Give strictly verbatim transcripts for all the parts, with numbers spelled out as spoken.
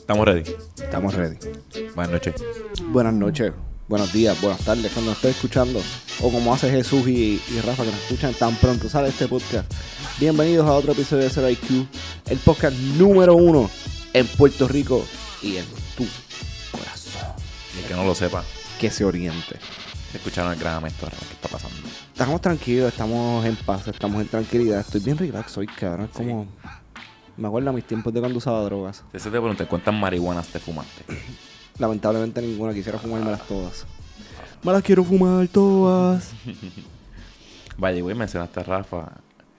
Estamos ready. Estamos ready. Buenas noches. Buenas noches, buenos días, buenas tardes, cuando nos estés escuchando. O como hace Jesús y, y Rafa, que nos escuchan tan pronto sale este podcast. Bienvenidos a otro episodio de Zero I Q, el podcast número uno en Puerto Rico y en tu corazón. Y el que no lo sepa, Que se oriente. escucharon el gran esto, ¿qué está pasando? Estamos tranquilos, estamos en paz, estamos en tranquilidad. Estoy bien relax hoy, cabrón. Es como... Me acuerdo a mis tiempos de cuando usaba drogas. Si se te pregunté, ¿cuántas marihuanas te fumaste? Lamentablemente ninguna. Quisiera fumármelas todas. Me las quiero fumar todas. Vaya, güey, mencionaste a Rafa.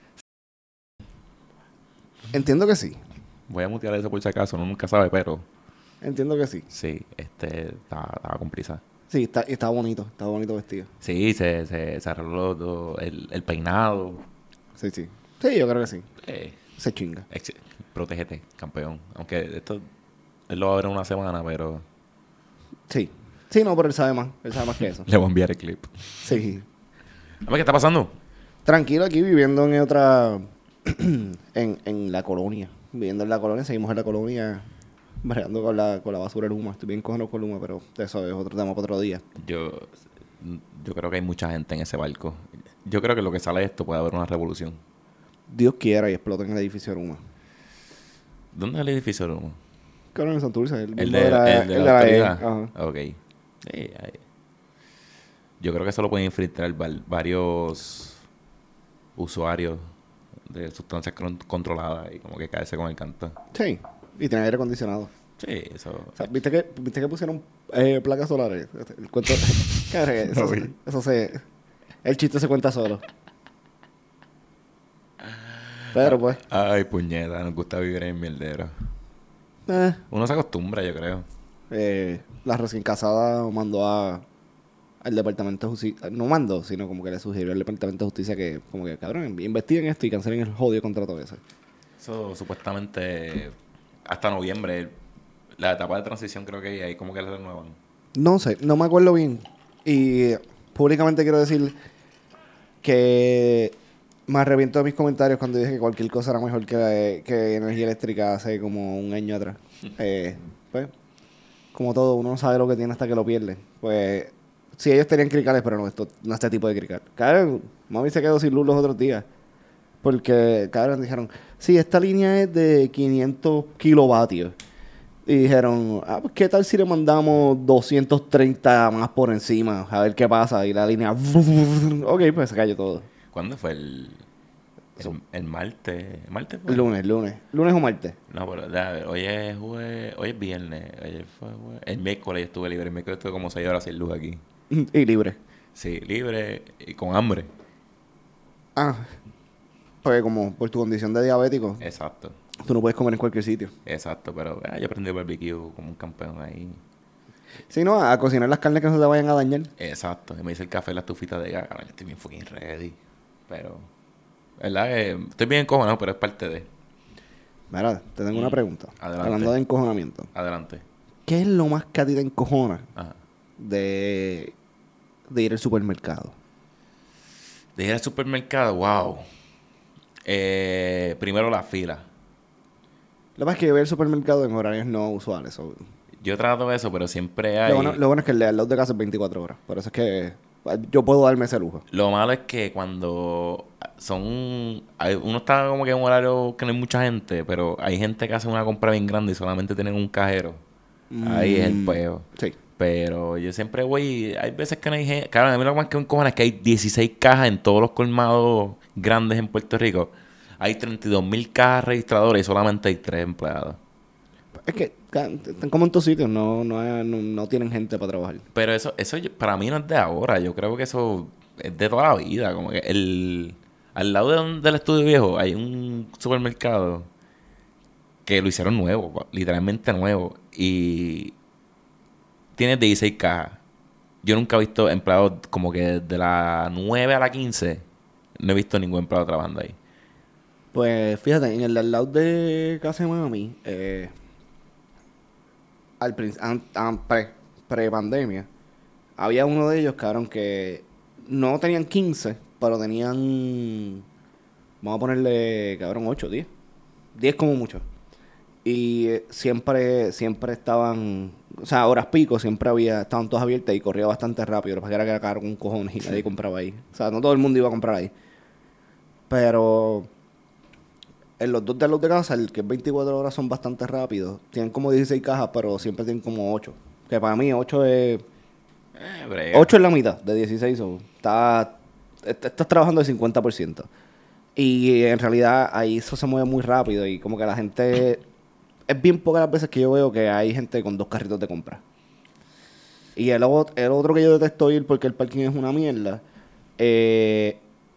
Entiendo que sí. Voy a mutear eso por si acaso, uno nunca sabe, pero... Entiendo que sí. Sí, este... Estaba, estaba con prisa. Sí, está, y estaba bonito. Estaba bonito vestido. Sí, se, se, se arregló todo, el, el peinado. Sí, sí. Sí, yo creo que sí. Eh, Se chinga. ex- protégete, campeón. Aunque esto... Él lo va a ver en una semana, pero... Sí. Sí, no, pero él sabe más. Él sabe más que eso. Le voy a enviar el clip. Sí. A ver, ¿qué está pasando? Tranquilo aquí viviendo en otra... en, en la colonia. Viviendo en la colonia. Seguimos en la colonia... Bregando con la, con la basura de Luma. Estoy bien cogido con Luma, pero eso es otro tema para otro día. Yo... Yo creo que hay mucha gente en ese barco. Yo creo que lo que sale de esto puede haber una revolución. Dios quiera y exploten el edificio de Luma. ¿Dónde es el edificio de Luma? Cabrón, en Santurce. El, El mismo de, la, el de el la E. autoridad. Ajá. Ok. Sí, ahí. Yo creo que eso lo pueden infiltrar val- varios usuarios de sustancias con- controladas y como que caerse con el canto. Sí. Y tiene aire acondicionado. Sí, eso. O sea, ¿viste que, ¿viste que pusieron eh, placas solares? El cuento... Cabrón, eso, No vi. eso se... El chiste se cuenta solo. Pero pues... Ay, puñeta, nos gusta vivir en mierdero. Eh, Uno se acostumbra, yo creo. eh, la recién casada mandó a... Al departamento de justicia... No mandó, sino como que le sugirió al departamento de justicia que... Como que, cabrón, investiguen esto y cancelen el jodido contrato ese. Eso supuestamente hasta noviembre. La etapa de transición creo que ahí como que la renuevan. No sé, no me acuerdo bien. Y públicamente quiero decir que me arrepiento de mis comentarios cuando dije que cualquier cosa era mejor que, que energía eléctrica hace como un año atrás. Eh, pues, como todo, uno no sabe lo que tiene hasta que lo pierde. Pues, sí, ellos tenían cricales, pero no, esto, no este tipo de crical. Cabrón, mami se quedó sin luz los otros días. Porque, cabrón, dijeron, sí, esta línea es de quinientos kilovatios. Y dijeron, ah, pues qué tal si le mandamos doscientos treinta más por encima, a ver qué pasa. Y la línea, ok, pues se cayó todo. ¿Cuándo fue el, el, el martes? ¿El martes fue? El lunes, lunes. ¿Lunes o martes? No, pero déjame ver, hoy es jue... hoy es viernes, ayer fue jue... el miércoles yo estuve libre, el miércoles estuve como seis horas sin luz aquí. Y libre. Sí, libre y con hambre. Ah, porque como por tu condición de diabético, Exacto, tú no puedes comer en cualquier sitio. exacto, pero ah, yo aprendí barbecue como un campeón ahí. Si no, a cocinar las carnes que no se te vayan a dañar. Exacto, y me hice el café en la estufita de gas, cabrón, yo estoy bien fucking ready. Pero, verdad que estoy bien encojonado, pero es parte de... Mira, te tengo una pregunta. Adelante. Hablando de encojonamiento. Adelante. ¿Qué es lo más que a ti te encojona Ajá. de, de ir al supermercado? De ir al supermercado, wow. Eh, primero la fila. Lo más que yo voy al supermercado en horarios no usuales. so- Yo trato eso, pero siempre hay... Lo bueno, lo bueno es que el de al lado de casa es veinticuatro horas. Por eso es que yo puedo darme ese lujo. Lo malo es que cuando son... hay- uno está como que en un horario que no hay mucha gente, pero hay gente que hace una compra bien grande y solamente tienen un cajero. Ahí es el Mm, peo. Sí. Pero yo siempre voy y hay veces que no hay gente... Claro, a mí lo más que me encojona es que hay dieciséis cajas en todos los colmados grandes en Puerto Rico. Hay treinta y dos mil cajas registradoras y solamente hay tres empleados. Es que ca- están como en todos sitios, no, no, hay- no, no tienen gente para trabajar. Pero eso, eso yo- para mí no es de ahora. Yo creo que eso es de toda la vida. Como que el... Al lado de donde- del estudio viejo hay un supermercado que lo hicieron nuevo, literalmente nuevo. Y tiene dieciséis cajas. Yo nunca he visto empleados como que de la nueve a la quince. No he visto ningún empleado trabajando ahí. Pues fíjate, en el de al lado de casa de mami, eh, al prin- an- an- pre, pre-pandemia, había uno de ellos, cabrón, que no tenían quince, pero tenían, vamos a ponerle, cabrón, ocho, diez. diez como mucho. Y eh, siempre, siempre estaban, o sea, horas pico, siempre había, estaban todas abiertas y corría bastante rápido. Lo que pasa era que era caro con cojones y nadie compraba ahí. O sea, no todo el mundo iba a comprar ahí. Pero en los dos de los de casa, el que es veinticuatro horas, son bastante rápidos. Tienen como dieciséis cajas, pero siempre tienen como ocho. Que para mí ocho es... Eh, brega. ocho es la mitad de dieciséis. So, está, est- estás trabajando el cincuenta por ciento. Y en realidad ahí eso se mueve muy rápido y como que la gente... Es bien pocas las veces que yo veo que hay gente con dos carritos de compra. Y el, ot- el otro que yo detesto ir porque el parking es una mierda. Eh,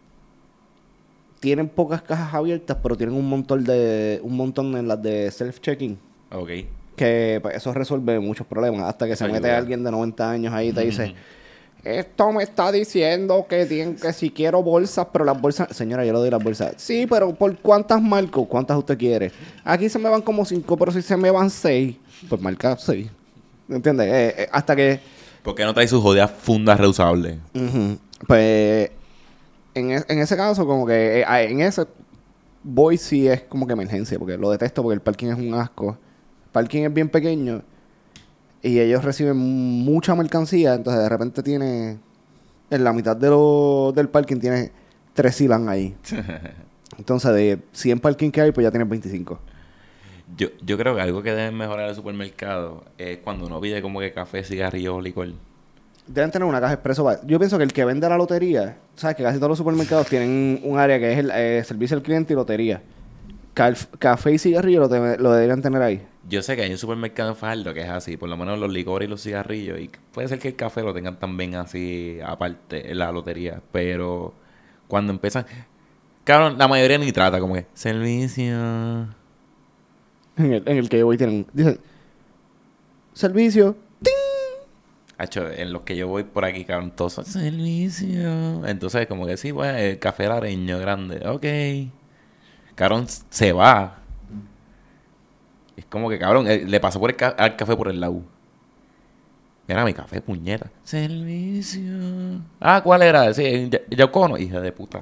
tienen pocas cajas abiertas, pero tienen un montón de un montón en las de self-checking. Ok. Que pues, eso resuelve muchos problemas. Hasta que Eso se mete ayuda. alguien de noventa años ahí y te dice... Esto me está diciendo que, tienen, que si quiero bolsas, pero las bolsas... Señora, yo le doy las bolsas. Sí, pero ¿por cuántas marco? ¿Cuántas usted quiere? Aquí se me van como cinco, pero si se me van seis, pues marca seis. ¿Entiendes? Eh, eh, hasta que... ¿Por qué no trae sus jodidas fundas reusables? Ujú. Pues... En, e- en ese caso, como que... eh, ah, en ese... Voy sí es como que emergencia, porque lo detesto porque el parking es un asco. El parking es bien pequeño y ellos reciben mucha mercancía, entonces de repente tiene... En la mitad de lo, del parking tiene tres silan ahí. Entonces, de cien parking que hay, pues ya tienes veinticinco. Yo, yo creo que algo que deben mejorar el supermercado es cuando uno pide como que café, cigarrillos o licor. Deben tener una caja expreso. pa- Yo pienso que el que vende la lotería, sabes que casi todos los supermercados tienen un área que es el eh, servicio al cliente y lotería. Cal- café y cigarrillo lo, te- lo deberían tener ahí. Yo sé que hay un supermercado en Fajardo que es así, por lo menos los licores y los cigarrillos, y puede ser que el café lo tengan también así aparte en la lotería, pero cuando empiezan, cabrón, la mayoría ni trata como que servicio. En el, en el que yo voy tienen... Dicen, servicio. Hacho, en los que yo voy por aquí, cabrón, todos son servicio. Entonces, como que sí, pues, el café lareño grande, ok. Cabrón, se va. Es como que, cabrón, eh, le pasó por el ca- al café por el lado. Mira mi café, puñeta. Servicio. Ah, ¿cuál era? Sí, Ya- Yaucono, hija de puta.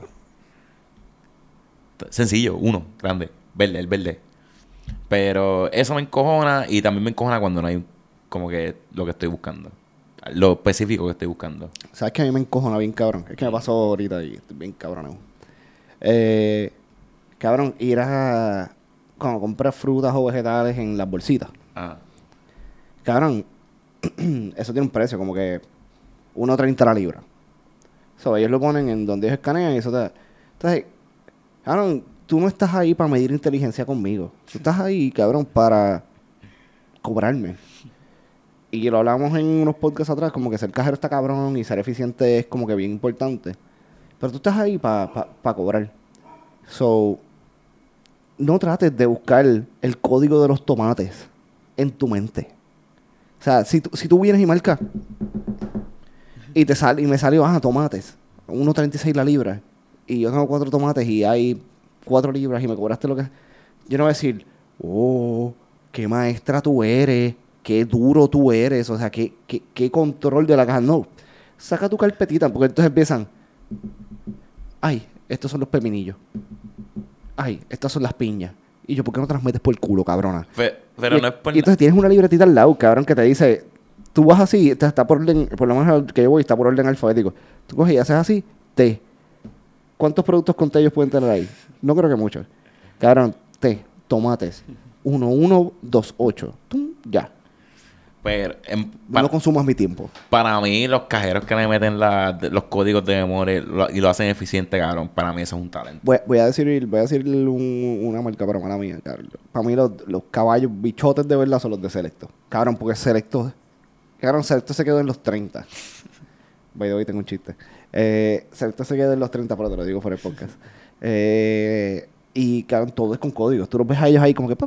T- Sencillo, uno, grande, verde, el verde. Pero eso me encojona y también me encojona cuando no hay como que lo que estoy buscando. Lo específico que estoy buscando. ¿Sabes que a mí me encojona bien cabrón? Es que me pasó ahorita y estoy bien cabrón. Eh, cabrón, ir a... Cuando compras frutas o vegetales en las bolsitas. Ah, Cabrón, eso tiene un precio, como que uno treinta la libra. So, ellos lo ponen en donde ellos escanean y eso te... Entonces, cabrón, tú no estás ahí para medir inteligencia conmigo. Tú estás ahí, cabrón, para cobrarme. Y lo hablamos en unos podcasts atrás, como que ser cajero está cabrón y ser eficiente es como que bien importante. Pero tú estás ahí para pa, pa cobrar. So, no trates de buscar el código de los tomates en tu mente. O sea, si, tú- si tú vienes y marcas y te sale y me salió, ah, tomates, uno treinta y seis la libra, y yo tengo cuatro tomates y hay cuatro libras y me cobraste lo que... Yo no voy a decir, oh, qué maestra tú eres, qué duro tú eres, o sea, qué, qué, qué control de la caja. No, saca tu carpetita, porque entonces empiezan, ay, estos son los pepinillos, ay, estas son las piñas. Y yo, ¿por qué no te las metes por el culo, cabrona? Fe- pero y, no es por... y entonces tienes una libretita al lado, cabrón, que te dice, tú vas así, está, está por orden, por lo menos al que yo voy, está por orden alfabético. Tú coges y haces así, té. ¿Cuántos productos con té ellos pueden tener ahí? No creo que muchos. Cabrón, té, tomates, uno uno dos ocho. Tum, ya. Pero, en- No pa- lo consumas mi tiempo. para mí, los cajeros que le meten la- de- los códigos de memoria lo- y lo hacen eficiente, cabrón, para mí eso es un talento. Voy, voy a decir, voy a decir un- una marca, pero mala mía, cabrón. Para mí los, los caballos bichotes de verdad son los de Selecto. Cabrón, porque Selecto... Cabrón, Selecto se quedó en los treinta. By the way, tengo un chiste. Eh, Selecto se quedó en los treinta, pero te lo digo por el podcast. Eh, y, cabrón, todo es con códigos. Tú los ves a ellos ahí como que...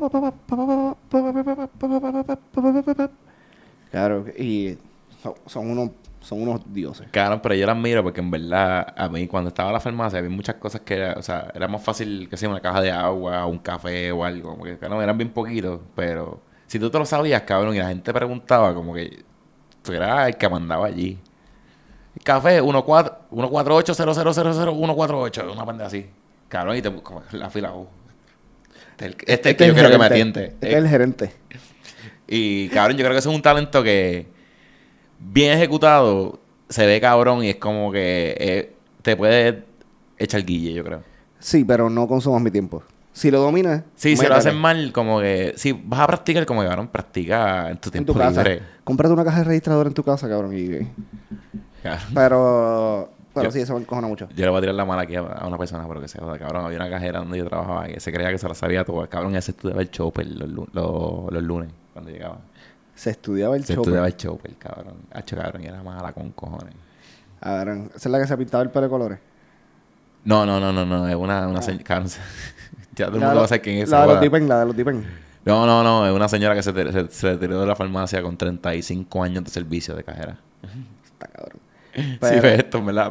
Claro, y son, son unos, son unos dioses. Cabrón, pero yo las miro porque en verdad, a mí cuando estaba en la farmacia había muchas cosas que era, o sea, era más fácil que sea una caja de agua, un café o algo, como que, cabrón, eran bien poquitos, pero si tú te lo sabías, cabrón, y la gente preguntaba, como que tú eras el que mandaba allí. El café, uno cuatro ocho cero cero cero cero uno cuatro ocho, una pendeja así. Cabrón, y te como la fila, oh. Este, es el- este es el que yo quiero que me atiende. Este es el gerente. Y cabrón, yo creo que eso es un talento que bien ejecutado se ve cabrón y es como que eh, te puede echar guille, yo creo. Sí, pero no consumas mi tiempo. Si lo dominas, Sí, si lo métele. hacen mal, como que si vas a practicar, como que cabrón, practica en tu En tiempo tu casa. libre. Cómprate una caja de registrador en tu casa, cabrón. Y... Cabrón. Pero... Pero Yo- sí, eso me encojona mucho. Yo le voy a tirar la mala aquí a, a una persona, pero que se joda, cabrón. Había una cajera donde yo trabajaba que se creía que se la sabía todo. Cabrón, ese estudiaba el chopper los, lu- los, los lunes cuando llegaba. Se estudiaba el Se chopper. estudiaba el chopper, cabrón. Hacho, cabrón, y era mala con cojones. A ver, esa es la que se pintaba el pelo de colores. No, no, no, no, no. Es una, una Ah. señora. Cabrón, ya todo el La mundo de va a los- saber quién es La esa de los joda. dipen, la de los dipen. No, no, no. Es una señora que se, te- se, se retiró de la farmacia con treinta y cinco años de servicio de cajera. Está cabrón. Sí, Pero- ve esto, ¿verdad?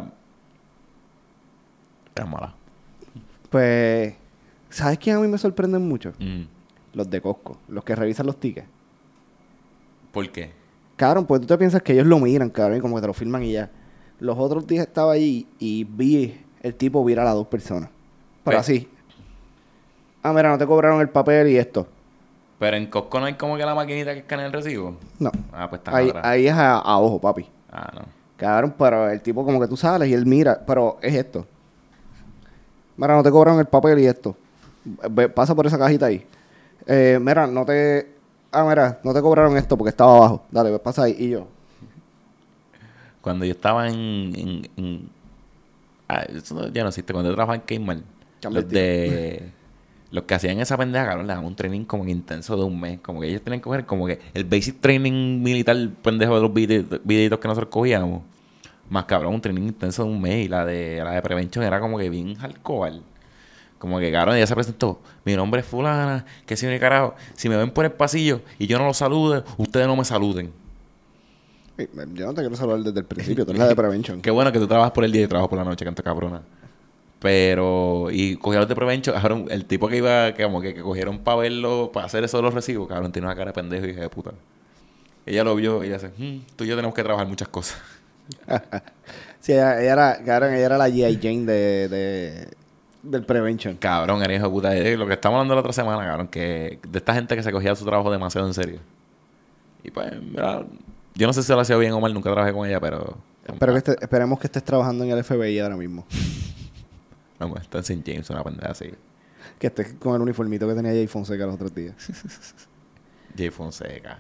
Era mala. Pues... ¿Sabes quién a mí me sorprenden mucho? Mm. Los de Costco. Los que revisan los tickets. ¿Por qué? Cabrón, pues tú te piensas que ellos lo miran, cabrón, y como que te lo filman y ya. Los otros días estaba allí y vi el tipo virar a dos personas. Pero Pe- así. Ah, mira, no te cobraron el papel y esto. Pero en Costco no hay como que la maquinita que escanea el recibo. No. Ah, pues está Ahí, atrás. ahí es a, a ojo, papi. Ah, no. Cabrón, pero el tipo como que tú sales y él mira, pero es esto. Mira, no te cobraron el papel y esto. Ve, pasa por esa cajita ahí. Eh, mira, no te... Ah, mira, no te cobraron esto porque estaba abajo. Dale, pues pasa ahí. Y yo... Cuando yo estaba en... en, en- ah, eso no- ya no existe. Cuando yo trabajaba en Kmart, Cambia los el de... Los que hacían esa pendeja, cabrón, le daban un training como que intenso de un mes. Como que ellos tenían que coger como que el basic training militar pendejo de los vide- videitos que nosotros cogíamos. Más cabrón, un training intenso de un mes. Y la de la de prevención era como que bien hardcore. Como que, cabrón, ella se presentó. Mi nombre es fulana, que si ni carajo. Si me ven por el pasillo y yo no los salude, ustedes no me saluden. "Ey, yo no te quiero saludar desde el principio. Tú eres la de Prevention. Qué bueno que tú trabajas por el día y trabajas por la noche, canto cabrona. Pero, y cogí a los de Prevention, cabrón, el tipo que iba, que como que, que cogieron para verlo, para hacer eso de los recibos, cabrón, tiene una cara de pendejo y hija de puta. Ella lo vio y ella dice, "Hmm, tú y yo tenemos que trabajar muchas cosas." Sí, ella, ella era, cabrón, ella era la G I. Jane de, de, del Prevention. Cabrón, eres hijo de puta. Eh, Lo que estamos hablando la otra semana, cabrón, que de esta gente que se cogía su trabajo demasiado en serio. Y pues, mira, yo no sé si lo hacía bien o mal, nunca trabajé con ella, pero... Espero que esté- esperemos que estés trabajando en el F B I ahora mismo. Vamos, está en Saint James, una pendeja así. Que estés con el uniformito que tenía Jay Fonseca los otros días. Jay Fonseca.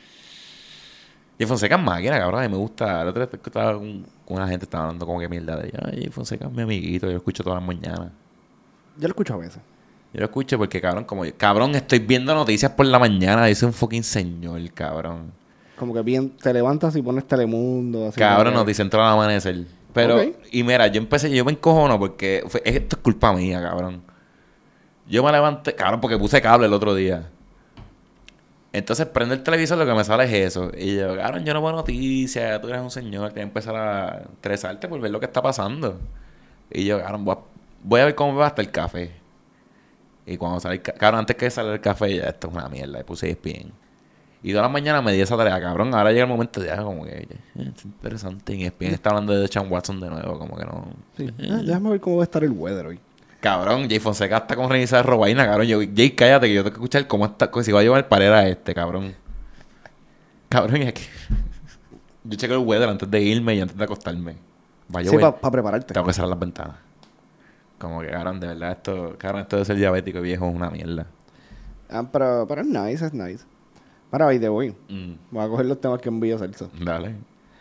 Jay Fonseca es máquina, cabrón. A mí me gusta. El otro día estaba con, con una gente, estaba hablando como que mierda de ella. Ay, Jay Fonseca es mi amiguito. Yo lo escucho todas las mañanas. Yo lo escucho a veces. Yo lo escucho porque, cabrón, como yo, cabrón, estoy viendo noticias por la mañana. Dice un fucking señor, cabrón. Como que bien, te levantas y pones Telemundo. Así Cabrón, como que- noticias entró al amanecer. Pero, Ok. y mira, yo empecé, yo me encojono porque fue- esto es culpa mía, cabrón. Yo me levanté, cabrón, porque puse cable el otro día. Entonces prende el televisor, lo que me sale es eso. Y yo, cabrón, yo no veo noticias, tú eres un señor, tienes que empezar a estresarte por ver lo que está pasando. Y yo, cabrón, voy a, voy a ver cómo me va hasta el café. Y cuando sale el ca- cabrón, antes que saliera el café, ya esto es una mierda, le puse E S P N. Y todas las mañanas me di esa tarea, cabrón. Ahora llega el momento de, ah, como que, eh, es interesante. Y E S P N está hablando de Sean Watson de nuevo, como que no. Sí. Ah, déjame ver cómo va a estar el weather hoy. Cabrón, Jay Fonseca está con Renisa de Robaina, cabrón. Yo, Jay, cállate, que yo tengo que escuchar cómo está, si va a llevar el parera a este, cabrón. Cabrón, es que yo checo el weather antes de irme y antes de acostarme. Va a Sí, llover. para prepararte. Tengo que cerrar las ventanas. Como que, cabrón, de verdad, esto, cabrón, esto de ser diabético viejo es una mierda. Ah, pero, pero es nice, es nice. Para hoy de hoy. Mm, Voy a coger los temas que envío Celso. dale.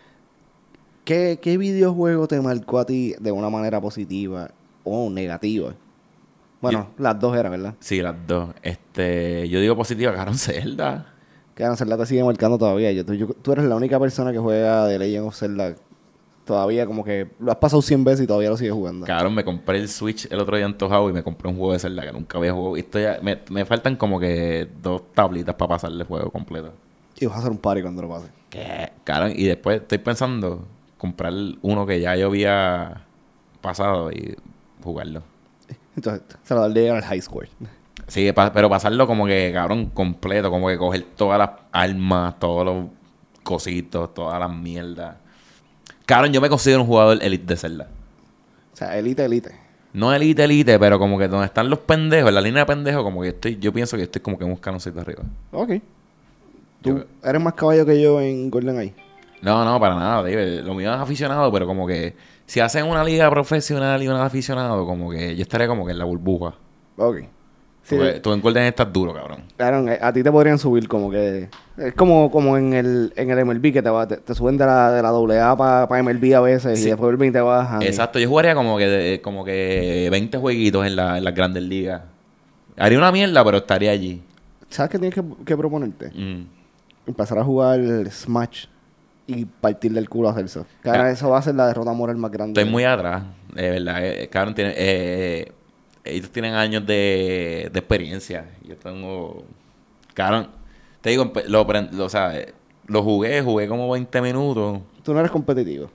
¿Qué, ¿Qué videojuego te marcó a ti de una manera positiva o negativa? Bueno, las dos eran, ¿verdad? Sí, las dos. Este, yo digo positiva, cabrón, Zelda. Que no, Zelda te sigue marcando todavía. Yo, tú, yo- tú eres la única persona que juega de Legend of Zelda todavía, como que lo has pasado cien veces y todavía lo sigues jugando. Cabrón, me compré el Switch el otro día antojado y me compré un juego de Zelda que nunca había jugado. Y estoy a- me, me faltan como que dos tablitas para pasarle el juego completo. Y vas a hacer un party cuando lo pases. ¿Qué? Cabrón, y después estoy pensando comprar uno que ya yo había pasado y jugarlo. Entonces, se lo da el de llegar al high score. Sí, pa- pero pasarlo como que, cabrón, completo. Como que coger todas las armas, todos los cositos, todas las mierdas. Cabrón, yo me considero un jugador elite de Zelda. O sea, elite, elite. No elite, elite, pero como que donde están los pendejos, en la línea de pendejos, como que estoy, yo pienso que estoy como que un escaloncito arriba. Ok. ¿Tú Yo- eres más caballo que yo en GoldenEye? No, no, para nada, David. Lo mío es aficionado, pero como que si hacen una liga profesional y un aficionado, como que yo estaría como que en la burbuja. Ok. Sí, Tú, tú en Golden estás duro, cabrón. claro, eh, a ti te podrían subir como que... Es como, como en el, en el M L B que te, va, te, te suben de la, de la doble A para M L B a veces Sí. y después vuelven y te bajan. y- Exacto, yo jugaría como que de- como que veinte jueguitos en, la, en las grandes ligas. Haría una mierda, pero estaría allí. ¿Sabes qué tienes que, que proponerte? Mm. Empezar a jugar Smash y partirle el culo a Celso. Cara, Ah. eso va a ser la derrota moral más grande. Estoy muy atrás, de verdad. Eh, cabrón, tiene, eh, ellos tienen años de, de experiencia. Yo tengo... Cabrón, te digo, empe- lo, prend- lo, o sea, eh, lo jugué, jugué como veinte minutos. Tú no eres competitivo.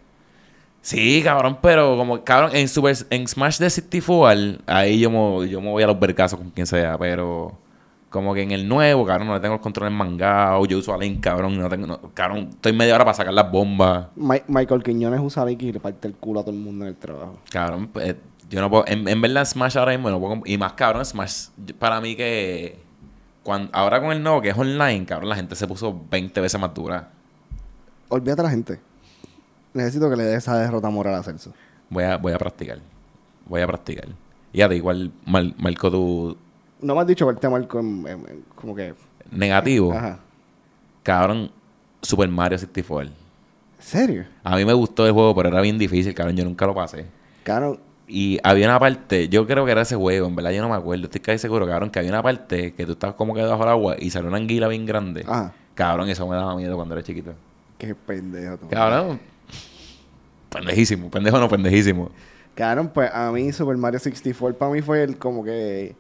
Sí, cabrón, pero como, cabrón, en Super, en Smash de sesenta y cuatro, ahí yo me, yo me voy a los vergazos con quien sea, pero como que en el nuevo, cabrón, no le tengo el control mangado, yo uso a Link, cabrón, no tengo, no- cabrón, estoy media hora para sacar las bombas, Mi- Michael Quiñones usa Vicky y le parte el culo a todo el mundo en el trabajo. cabrón, pues, yo no puedo, en, en verdad Smash ahora mismo no puedo, comp- y más cabrón, Smash, yo- para mí que, cuando, ahora con el nuevo que es online, cabrón, la gente se puso veinte veces más dura. Olvídate a la gente. Necesito que le dé esa derrota moral a Celso. Voy a, voy a practicar, voy a practicar. Y ya, de igual, Mar- Marco, tu No me has dicho que el tema del com- em- em- como que... negativo. Ajá. Cabrón, Super Mario sesenta y cuatro. ¿En serio? A mí me gustó el juego, pero era bien difícil, cabrón. Yo nunca lo pasé. Claro, Y había una parte, yo creo que era ese juego, en verdad yo no me acuerdo. Estoy casi seguro, cabrón, que había una parte que tú estabas como que debajo del agua y salió una anguila bien grande. ajá. Cabrón, eso me daba miedo cuando era chiquito. Qué pendejo tú. Cabrón, pendejísimo. Pendejo no, pendejísimo. Cabrón, pues a mí Super Mario sesenta y cuatro para mí fue el como que...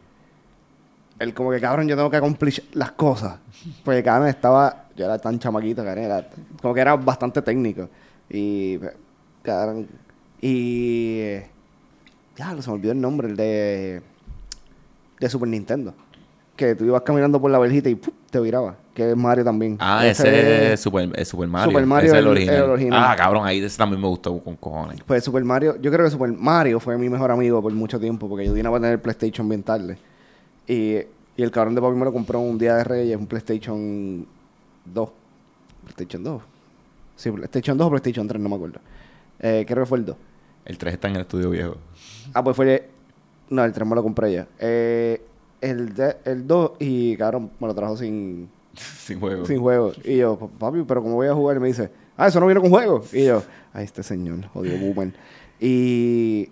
El como que, cabrón, yo tengo que cumplir las cosas. Porque, cabrón, estaba... Yo era tan chamaquito, cabrón. Era, como que era bastante técnico. Y... Cabrón... Y... eh, Ya, se me olvidó el nombre. El de... De Super Nintendo. Que tú ibas caminando por la verjita y ¡pum! Te viraba. Que es Mario también. Ah, ese, es Super, es Super Mario. Super Mario, Ese es el, el- original. el original. Ah, cabrón, ahí ese también me gustó con cojones. Pues Super Mario, yo creo que Super Mario fue mi mejor amigo por mucho tiempo, porque yo vine a tener el PlayStation bien tarde. Y, y el cabrón de papi me lo compró un día de Reyes, un PlayStation dos. ¿PlayStation dos? Sí, PlayStation dos o PlayStation tres, no me acuerdo. Eh, creo que fue el dos. El tres está en el estudio viejo. Ah, pues fue... No, el tres me lo compré ya. Eh, el, de- el dos y cabrón me lo trajo sin, Sin juego. sin juego. Y yo, papi, pero ¿cómo voy a jugar? Y me dice, ah, eso no viene con juego. Y yo, ay, este señor, jodido boomer. Y...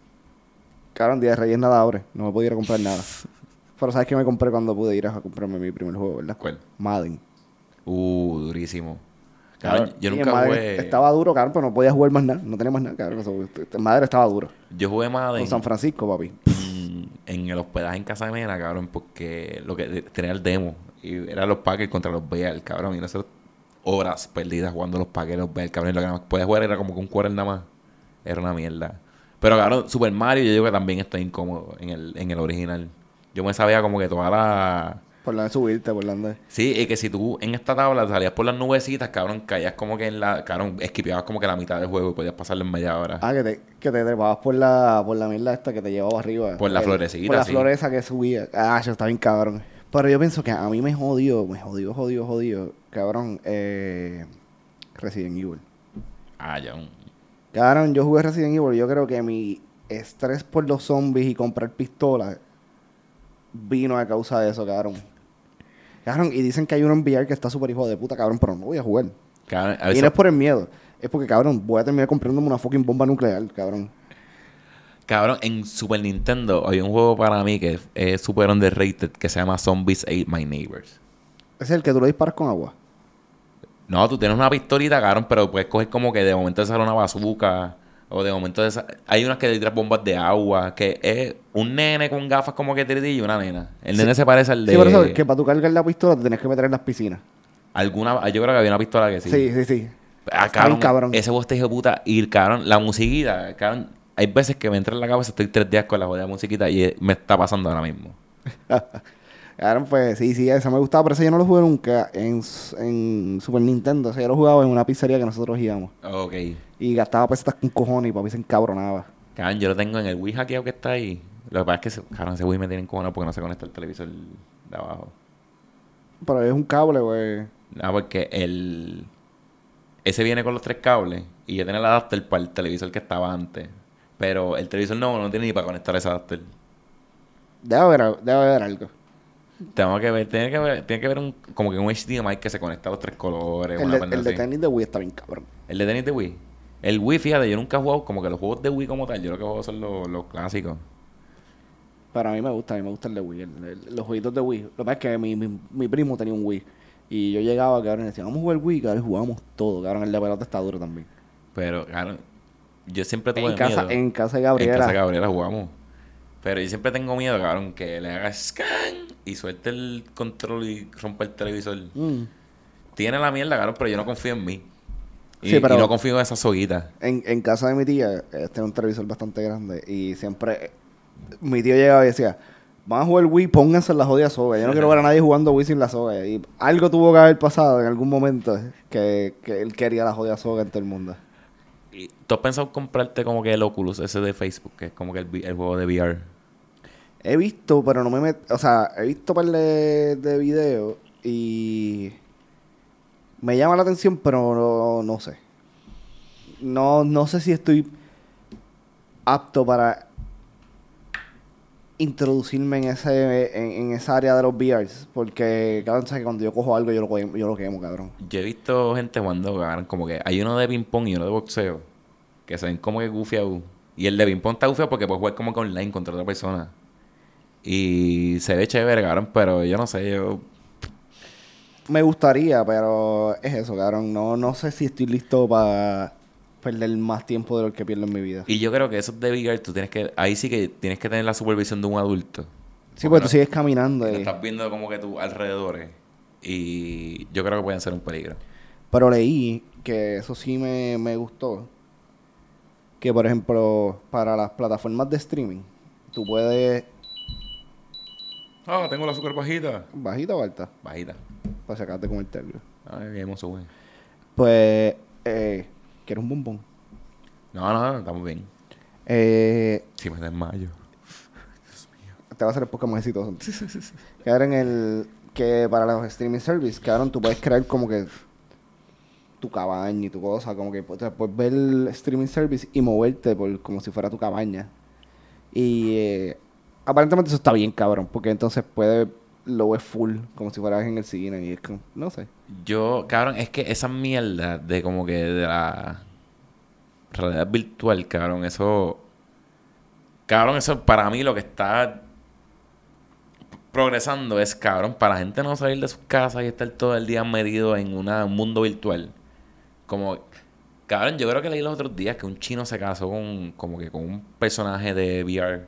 Cabrón, día de Reyes nada abre. No me podía ir a comprar nada. Pero ¿sabes qué me compré cuando pude ir a comprarme mi primer juego, verdad? ¿Cuál? Madden. Uh, durísimo. Cabrón, yo Y en nunca Madden jugué... Estaba duro, cabrón, pero no podía jugar más nada. No tenía más nada, cabrón. Eso, este, Madden estaba duro. Yo jugué Madden Con San Francisco, papi. mm, en el hospedaje en casa de Mena, cabrón, porque lo que tenía el demo y eran los Packers contra los Bears, cabrón, y nosotros horas perdidas jugando los Packers, los Bears, cabrón, y lo que más podía jugar era como que un quarter nada más. Era una mierda. Pero cabrón, Super Mario yo digo que también está incómodo en el, en el original. Yo me sabía como que toda la... Por la de subirte, por la de... Sí, y que si tú en esta tabla salías por las nubecitas, cabrón, caías como que en la... Cabrón, esquipeabas como que la mitad del juego y podías pasarlo en media hora. Ah, que te, que te trepabas por la, por la mierda esta que te llevaba arriba. Por la El- florecita, Por la sí. floresa que subía. Ah, eso está bien cabrón. Pero yo pienso que a mí me jodió, me jodió, jodió, jodió. Cabrón, eh... Resident Evil. Ah, ya. un- Cabrón, yo jugué Resident Evil y yo creo que mi estrés por los zombies y comprar pistolas vino a causa de eso, cabrón. Cabrón, y dicen que hay uno en V R que está súper hijo de puta, cabrón, pero no voy a jugar. Cabrón, a Y veces... no es por el miedo, es porque, cabrón, voy a terminar comprándome una fucking bomba nuclear, cabrón. Cabrón, en Super Nintendo hay un juego para mí que es, es super underrated que se llama Zombies Ate My Neighbors. Ese es el que tú le disparas con agua. No, tú tienes una pistolita, cabrón, pero puedes coger como que de momento te sale una bazooka o de momento te sa- hay unas que te tiran bombas de agua, que es un nene con gafas como que tres D y una nena. El Sí. nene se parece al de... Sí, por eso, que para tú cargar la pistola te tienes que meter en las piscinas. Alguna... Yo creo que había una pistola que sí. Sí, sí, sí. Ah, Está bien cabrón, cabrón. ese juego está hijo de puta. Y, cabrón, la musiquita, cabrón... Hay veces que me entra en la cabeza, estoy tres días con la jodida musiquita y eh, me está pasando ahora mismo. Cabrón, pues sí, sí, ese me gustaba, pero ese yo no lo jugué nunca en, en Super Nintendo. O sea, yo lo jugaba en una pizzería que nosotros íbamos. Ok. Y gastaba pesetas con cojones y papi se encabronaba. Cabrón, yo lo tengo en el Wii hackeado que está ahí. Lo que pasa es que, ese- cabrón, ese Wii me tienen como no porque no se conecta al televisor de abajo. Pero es un cable, güey. Ah, porque el... Ese viene con los tres cables y yo tenía el adapter para el televisor que estaba antes. Pero el televisor nuevo no tiene ni para conectar ese adapter. Debe haber, debe haber algo. Tengo que ver, tiene que ver, tiene que ver un, como que un H D M I que se conecta a los tres colores, El una de, pendeja el de así. tenis de Wii está bien cabrón. El de tenis de Wii. El Wii, fíjate, yo nunca he jugado como que los juegos de Wii como tal. Yo lo que juego son los, los clásicos. Pero a mí me gusta, a mí me gusta el de Wii, el- el- los jueguitos de Wii. Lo que pasa es que mi, mi, mi primo tenía un Wii. Y yo llegaba, cabrón, y decía, vamos a jugar Wii, cabrón, y jugábamos todo, cabrón. El de pelota está duro también. Pero, claro, yo siempre En tuve casa, miedo. en casa de En casa de Gabriela. Gabriela jugamos. Pero yo siempre tengo miedo, cabrón, que le haga scan y suelte el control y rompa el televisor. Mm. Tiene la mierda, cabrón, pero yo no confío en mí. Y, Sí, pero- y no confío en esas soguitas. En, en casa de mi tía, este era un televisor bastante grande. Y siempre mi tío llegaba y decía, van a jugar Wii, pónganse en la jodida soga. Yo no quiero ver a nadie jugando Wii sin la soga. Y algo tuvo que haber pasado en algún momento que, que él quería la jodida soga en todo el mundo. Y ¿tú has pensado comprarte como que el Oculus ese de Facebook, que es como que el, vi- el juego de V R? He visto, pero no me met... O sea, he visto par de, de videos y me llama la atención, pero no, no sé. No, no sé si estoy apto para introducirme en ese en, en esa área de los V Rs. Porque, cabrón, sabes que cuando yo cojo algo, yo lo, quemo- yo lo quemo, cabrón. Yo he visto gente jugando, cabrón, como que hay uno de ping pong y uno de boxeo, que se ven como que gufiados. Y el de ping pong está gufiado porque puedes jugar como que online contra otra persona. Y se ve chévere, cabrón, pero yo no sé, yo... Me gustaría, pero es eso, cabrón. No, no sé si estoy listo para perder más tiempo de lo que pierdo en mi vida. Y yo creo que esos de V R, tú tienes que... Ahí sí que tienes que tener la supervisión de un adulto. Sí, Porque porque tú no- sigues caminando. no y- estás viendo como que tus alrededores. Y yo creo que pueden ser un peligro. Pero leí que eso sí me, me gustó. Que, por ejemplo, para las plataformas de streaming, tú puedes... Ah, tengo la super bajita. ¿Bajita o alta? Bajita. Para sacarte con el término. Ay, qué hermoso, güey. Pues, eh, ¿quieres un bombón? No, no, estamos bien. Eh, Si me desmayo. te va a hacer el Pokémon exitoso. Quedaron en el... Que para los streaming service, quedaron, tú puedes crear como que tu cabaña y tu cosa, como que pues, puedes ver el streaming service y moverte por como si fuera tu cabaña. Y eh, aparentemente eso está bien, cabrón, porque entonces puedes lo ves full, como si fueras en el cine y es como, no sé. Yo, cabrón, es que esa mierda de como que de la realidad virtual, cabrón, eso... Cabrón, eso para mí lo que está progresando es, cabrón, para la gente no salir de sus casas y estar todo el día metido en una- un mundo virtual. Como, cabrón, yo creo que leí los otros días que un chino se casó con, como que con un personaje de V R.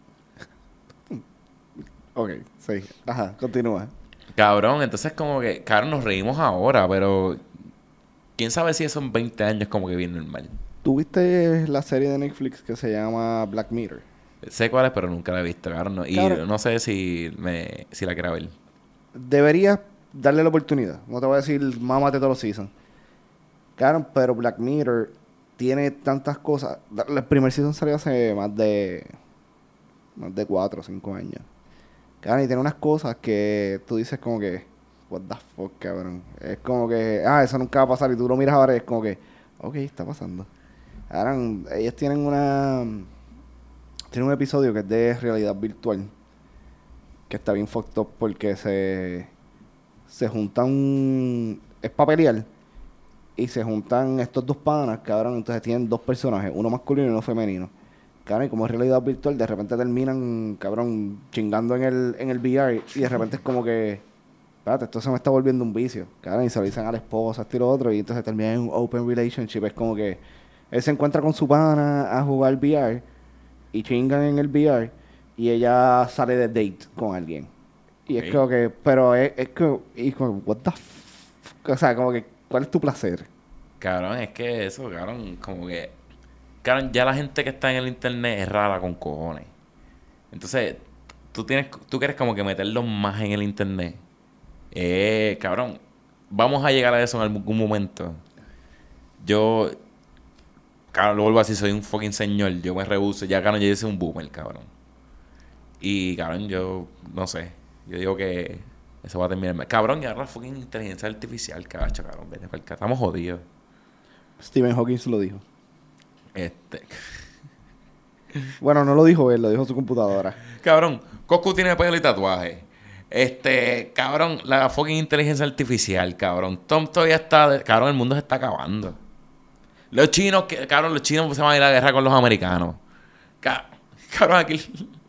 Ok, sí. Ajá, continúa. Cabrón, entonces como que, cabrón, nos reímos ahora, pero quién sabe si eso en veinte años como que bien normal. ¿Tuviste la serie de Netflix que se llama Black Mirror? Sé cuál es, pero nunca la he visto, cabrón. No- y Cabrón. no sé si me si la quiero ver. Deberías darle la oportunidad. No te voy a decir, mámate todos los seasons. Claro, pero Black Mirror tiene tantas cosas. Da- El primer season salió hace más de... Más de cuatro o cinco años. Cabrón, y tiene unas cosas que tú dices como que... What the fuck, cabrón. Es como que... Ah, eso nunca va a pasar. Y tú lo miras ahora y es como que... Ok, está pasando. Cabrón, ellos tienen una... Tienen un episodio que es de realidad virtual. Que está bien fucked up porque se... Se juntan... Es para pelear. Y se juntan estos dos panas, cabrón. Entonces tienen dos personajes. Uno masculino y uno femenino. Cabrón, y como es realidad virtual, de repente terminan, cabrón, chingando en el, en el V R. Y de repente es como que... Espérate, esto se me está volviendo un vicio. Cabrón, y se lo dicen a la esposa, esto y lo otro. Y entonces termina en un open relationship. Es como que... Él se encuentra con su pana a jugar V R. Y chingan en el V R. Y ella sale de date con alguien. Y Ok. es como que... Pero es, es que... Y como, what the fuck? O sea, como que... ¿Cuál es tu placer? Cabrón, es que eso, cabrón, como que... Cabrón, ya la gente que está en el internet es rara con cojones. Entonces, tú tienes, tú quieres como que meterlos más en el internet. Eh, cabrón, vamos a llegar a eso en algún momento. Yo... cabrón, lo vuelvo así, soy un fucking señor. Yo me rehuso. Ya, cabrón, yo soy un boomer, cabrón. Y, cabrón, yo no sé. Yo digo que eso va a terminar. Cabrón, y ahora la fucking inteligencia artificial, cacho, cabrón. Vete pa'l ca- Estamos jodidos. Stephen Hawking lo dijo. Este. Bueno, no lo dijo él, lo dijo su computadora. Cabrón, Coscu tiene pelo y tatuaje. Este, cabrón, la fucking inteligencia artificial, cabrón. Tom todavía está. de- Cabrón, el mundo se está acabando. Los chinos, que, cabrón, los chinos se van a ir a la guerra con los americanos. Ca- cabrón, aquí.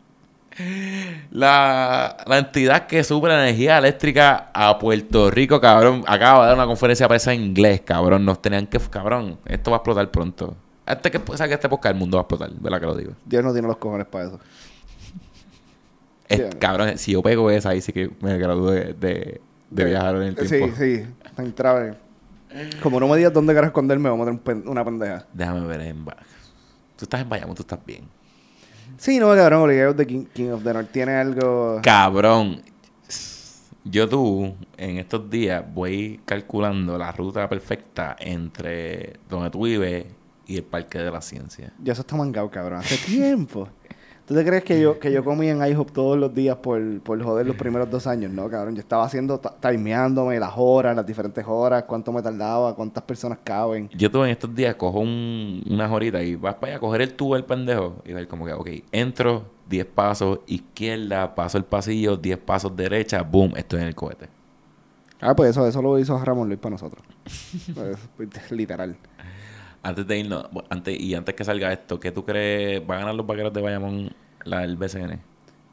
La, la entidad que suple la energía eléctrica a Puerto Rico, cabrón, acaba de dar una conferencia de prensa en inglés, cabrón. Nos tenían que. Cabrón, esto va a explotar pronto. Este que saque este podcast, el mundo va a explotar, ¿verdad que lo digo? Dios no tiene los cojones para eso. Es- Bien. cabrón, si yo pego esa, ahí sí que me gradúo de, de, de viajar en el tiempo. Sí, sí. Está en trave. Como no me digas dónde quiero esconderme, vamos a tener un pen- una pendeja. Déjame ver en Ba- Tú estás en Bayamón, tú estás bien. Sí, no, cabrón, Obligado de King, King of the North tiene algo... Cabrón. Yo tú, en estos días, voy calculando la ruta perfecta entre donde tú vives y el Parque de la Ciencia. Ya eso está mangado, cabrón. Hace tiempo. ¿Tú te crees que yo, que yo comía en IHOP todos los días por, por joder los primeros dos años? No, cabrón. Yo estaba haciendo, ta- timeándome las horas, las diferentes horas, cuánto me tardaba, cuántas personas caben. Yo tú en estos días cojo un, unas horitas y vas para allá a coger el tubo del pendejo y ver como que, ok, entro, diez pasos, izquierda, paso el pasillo, diez pasos derecha, boom, estoy en el cohete. Ah, pues eso, eso lo hizo Ramón Luis para nosotros. Pues, pues, literal. Antes de irnos, bu- antes, y antes que salga esto, ¿qué tú crees? ¿Va a ganar los vaqueros de Bayamón la, el B C N?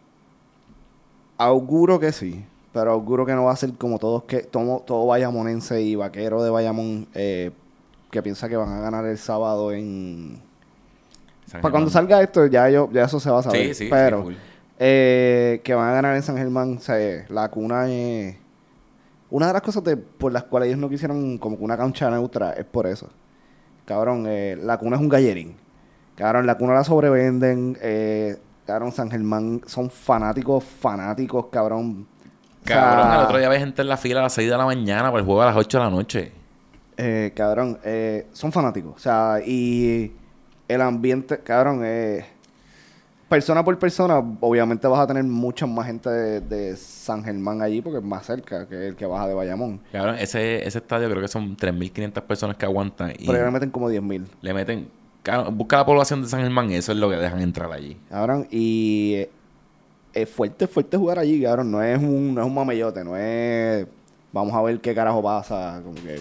Auguro que sí, pero auguro que no va a ser como todos que todo, todo bayamonense y vaquero de Bayamón eh, que piensa que van a ganar el sábado en... San Para cuando Germán. salga esto ya yo ya eso se va a saber. Sí, sí, pero sí, full. eh, que van a ganar en San Germán, o sea, la cuna es... Una de las cosas de, por las cuales ellos no quisieron como que una cancha neutra es por eso. Cabrón, eh, la cuna es un gallerín. Cabrón, la cuna la sobrevenden. Eh, cabrón, San Germán son fanáticos, fanáticos, cabrón. O sea, Cabrón, el otro día había gente en la fila a las seis de la mañana para el juego a las ocho de la noche. eh, cabrón, eh, son fanáticos. O sea, y el ambiente, cabrón, eh, persona por persona, obviamente vas a tener mucha más gente de, de San Germán allí porque es más cerca que el que baja de Bayamón. Cabrón, ese, ese estadio creo que son tres mil quinientas personas que aguantan y Pero ellos le meten como diez mil. le meten... Cabrón, busca la población de San Germán y eso es lo que dejan entrar allí. Cabrón, y eh, es fuerte, fuerte jugar allí, cabrón. No es un, no es un mamellote, no es... Vamos a ver qué carajo pasa, como que...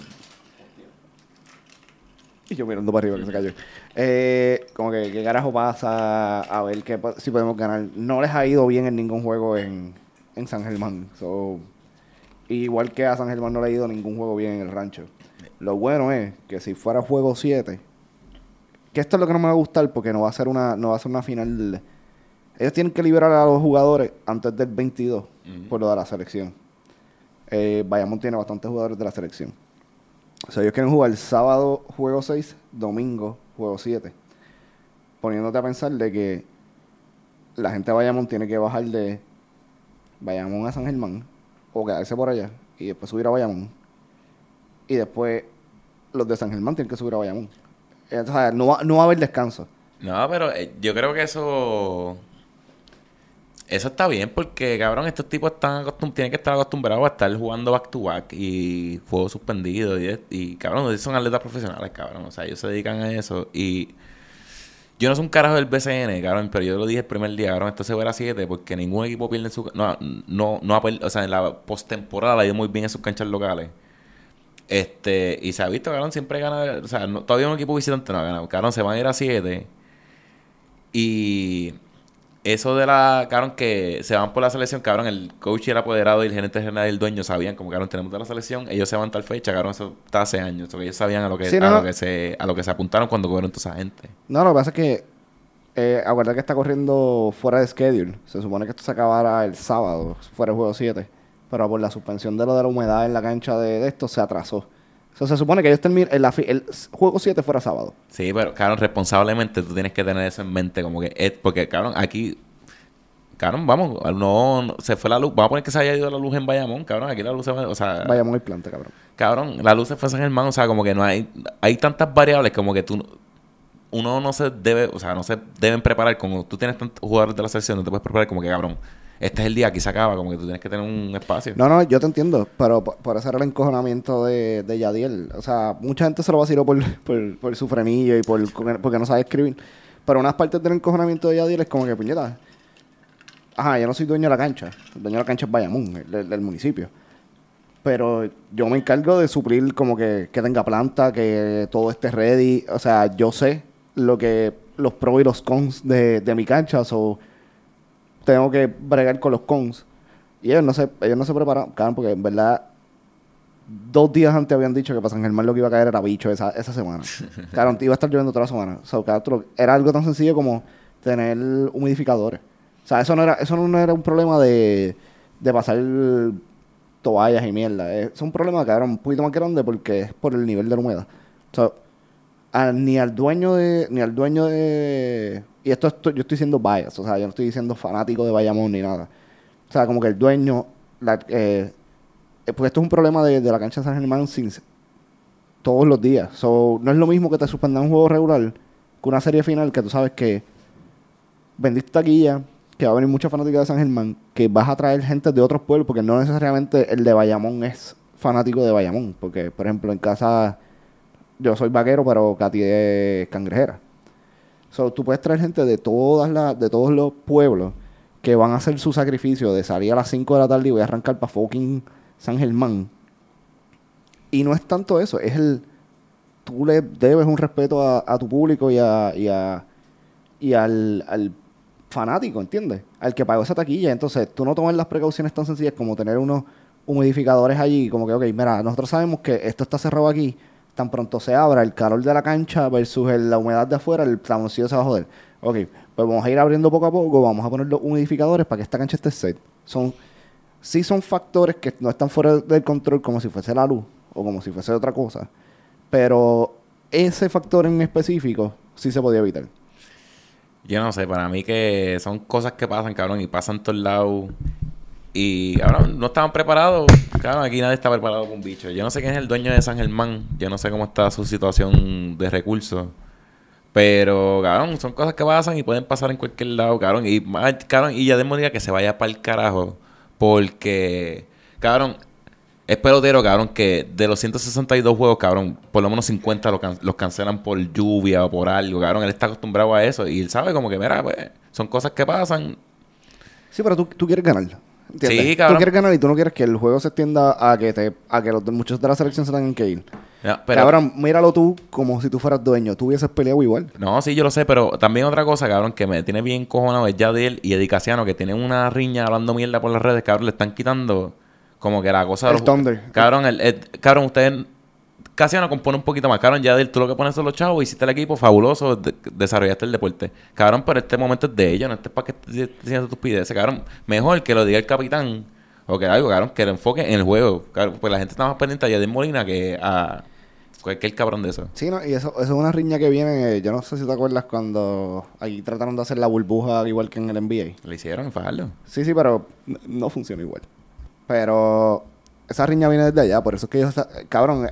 Y yo mirando para arriba que se cayó. Eh, como que qué carajo pasa, a ver qué, pa- si podemos ganar. No les ha ido bien en ningún juego en, en San Germán. So, igual que a San Germán no le ha ido ningún juego bien en el rancho. Lo bueno es que si fuera juego siete, que esto es lo que no me va a gustar porque no va a ser una, no va a ser una final. Ellos tienen que liberar a los jugadores antes del veintidós Ujú. por lo de la selección. Eh, Bayamón tiene bastantes jugadores de la selección. O sea, ellos quieren jugar sábado juego seis, domingo juego siete. Poniéndote a pensar de que la gente de Bayamón tiene que bajar de Bayamón a San Germán o quedarse por allá y después subir a Bayamón. Y después los de San Germán tienen que subir a Bayamón. Eh, O sea, no va, no va a haber descanso. No, pero eh, yo creo que eso... Eso está bien porque, cabrón, estos tipos están acostum- tienen que estar acostumbrados a estar jugando back to back y juegos suspendidos y, y cabrón, ellos son atletas profesionales, cabrón. O sea, ellos se dedican a eso y... Yo no soy un carajo del B C N, cabrón, pero yo lo dije el primer día, cabrón, esto se va a las siete porque ningún equipo pierde en su... No, no, no ha per- o sea, en la postemporada le ha ido muy bien en sus canchas locales. Este, y se ha visto, cabrón, siempre gana... O sea, no- todavía un equipo visitante no ha ganado. Cabrón, se van a ir a siete y... Eso de la, cabrón, que se van por la selección, cabrón, el coach y el apoderado y el gerente general y el dueño sabían, como, cabrón, tenemos de la selección, ellos se van tal fecha, cabrón, eso está hace años, eso que ellos sabían a lo que, Sí, no, a no. lo que se, a lo que se apuntaron cuando cogieron toda esa gente. No, lo que pasa es que eh, acuérdate que está corriendo fuera de schedule. Se supone que esto se acabara el sábado, fuera el juego siete. Pero por la suspensión de lo de la humedad en la cancha de, de esto se atrasó. O sea, se supone que ellos terminan el, el juego siete fuera sábado. Sí, pero, cabrón, responsablemente tú tienes que tener eso en mente, como que, es, porque, cabrón, aquí, cabrón, vamos, no, no- se fue la luz, vamos a poner que se haya ido la luz en Bayamón, cabrón, aquí la luz se va, o sea, Vayamos el plante, cabrón. cabrón, la luz se fue a San Germán, o sea, como que no hay, hay tantas variables como que tú, uno no se debe, o sea, no se deben preparar como tú tienes tantos jugadores de la selección, no te puedes preparar como que, cabrón, este es el día, aquí se acaba, como que tú tienes que tener un espacio. No, no, yo te entiendo, pero por, por eso era el encojonamiento de, de Yadiel. O sea, mucha gente se lo vaciló por, por, por su frenillo y por porque no sabe escribir. Pero unas partes del encojonamiento de Yadiel es como que, puñeta, ajá, yo no soy dueño de la cancha. El dueño de la cancha es Bayamón, el, el- del municipio. Pero yo me encargo de suplir como que, que tenga planta, que todo esté ready. O sea, yo sé lo que los pros y los cons de, de mi cancha. So, tengo que bregar con los cons. Y ellos no se, ellos no se prepararon, cabrón, porque en verdad dos días antes habían dicho que para San Germán lo que iba a caer era bicho esa, esa semana. Cabrón, iba a estar lloviendo toda la semana. So, cabrón, tú lo- era algo tan sencillo como tener humidificadores. O sea, eso no era, eso no era un problema de, de pasar toallas y mierda. Es un problema, cabrón, un poquito más grande porque es por el nivel de la humedad. O sea, a- ni al dueño de, ni al dueño de, y esto estoy- yo estoy siendo bias, o sea, yo no estoy diciendo fanático de Bayamón ni nada. O sea, como que el dueño, la, eh, eh, porque esto es un problema de, de la cancha de San Germán sin, todos los días. So, no es lo mismo que te suspendan un juego regular que una serie final que tú sabes que vendiste taquilla, que va a venir mucha fanática de San Germán, que vas a traer gente de otros pueblos, porque no necesariamente el de Bayamón es fanático de Bayamón. Porque, por ejemplo, en casa yo soy vaquero, pero Katy es cangrejera. So, tú puedes traer gente de todas las, de todos los pueblos que van a hacer su sacrificio de salir a las cinco de la tarde y voy a arrancar para fucking San Germán. Y no es tanto eso, es el... Tú le debes un respeto a, a tu público y, a, y, a, y al, al fanático, ¿entiendes? Al que pagó esa taquilla. Entonces, tú no tomas las precauciones tan sencillas como tener unos humidificadores allí, como que, ok, mira, nosotros sabemos que esto está cerrado aquí, tan pronto se abra el calor de la cancha versus el- la humedad de afuera, el tamoncillo se va a joder. Ok, pues vamos a ir abriendo poco a poco, vamos a poner los humidificadores para que esta cancha esté set. Son, sí son factores que no están fuera del control como si fuese la luz o como si fuese otra cosa, pero ese factor en específico sí se podía evitar. Yo no sé, para mí que son cosas que pasan, cabrón, y pasan todos lados. Y, cabrón, no estaban preparados. Cabrón, aquí nadie está preparado con un bicho. Yo no sé quién es el dueño de San Germán. Yo no sé cómo está su situación de recursos. Pero, cabrón, son cosas que pasan y pueden pasar en cualquier lado, cabrón. Y, más, cabrón, y ya diga que se vaya para el carajo. Porque, cabrón, es pelotero, cabrón, que de los ciento sesenta y dos juegos, cabrón, por lo menos cincuenta lo can- los cancelan por lluvia o por algo, cabrón. Él está acostumbrado a eso y él sabe como que, mira, pues, son cosas que pasan. Sí, pero tú, tú quieres ganar, ¿entiendes? Sí, Tú cabrón. quieres ganar y tú no quieres que el juego se extienda a que te, a que los de- muchos de la selección se tengan que ir. Ya, pero, Cabrón, míralo tú como si tú fueras dueño. Tú hubieses peleado igual. no, sí, yo lo sé, pero también otra cosa, cabrón, que me tiene bien cojonado es Yadiel y Eddie Casiano, que tienen una riña hablando mierda por las redes, cabrón, le están quitando como que la cosa de El los... Thunder. Cabrón, el, el- cabrón, ustedes... Casiano compone un poquito más. Cabrón, Yadiel, tú lo que pones son los chavos, hiciste el equipo fabuloso, de- desarrollaste el deporte. Cabrón, pero este momento es de ellos, no este es para que estés diciendo tus pideces, cabrón. Mejor que lo diga el capitán o que algo, cabrón, que lo enfoque en el juego. Cabrón, pues la gente está más pendiente a Yadiel Molina que a cualquier cabrón de eso. Sí, no, y eso, eso es una riña que viene. eh, Yo no sé si te acuerdas cuando aquí trataron de hacer la burbuja igual que en el N B A. Le hicieron en fajarlo. Sí, sí, pero n- no funciona igual. Pero esa riña viene desde allá. Por eso es que ellos... está- Cabrón,